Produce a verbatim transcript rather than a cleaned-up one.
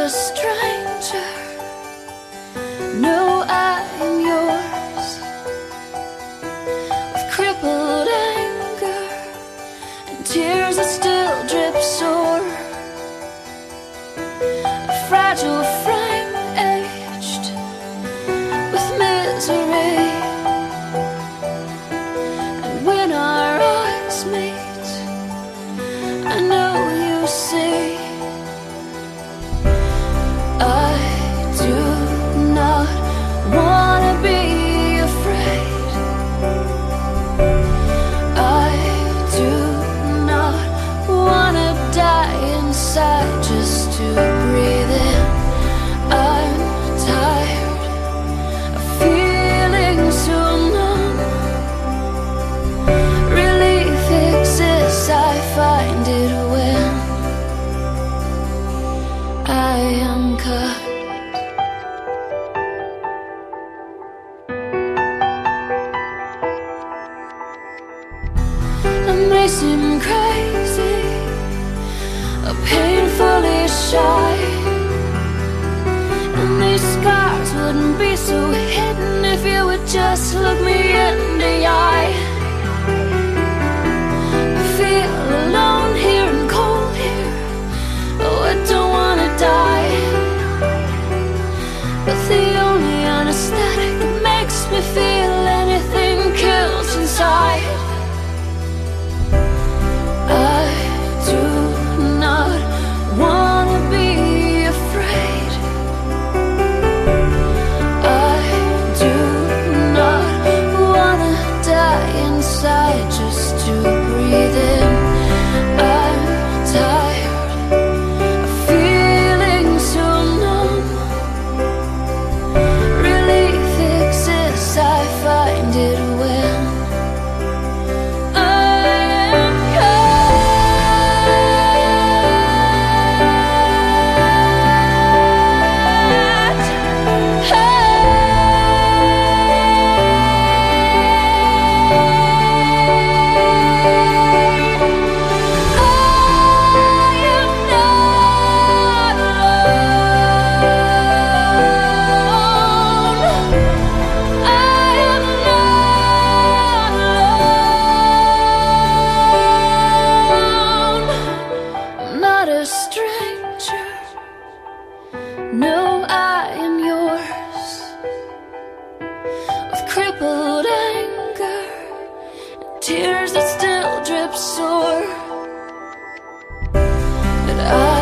a stranger. No, I am yours. With crippled anger and tears that still drip sore, a fragile frame aged with misery. And when our eyes meet, I know you see. I do not wanna be afraid. I do not wanna die inside just to breathe in. I'm tired of feeling so numb. Relief exists, I find it when I am cut. I may seem crazy, or painfully shy, and these scars wouldn't be so hidden if you would just look me in the eye. I feel alone here and cold here. Oh, I don't wanna die, but the only anesthetic that makes me feel anything kills inside. I do not wanna be afraid. I do not wanna die inside just to breathe in. I'm tired of feeling so numb. Relief exists, I find it when stranger. No, I am yours. With crippled anger and tears that still drip sore, but I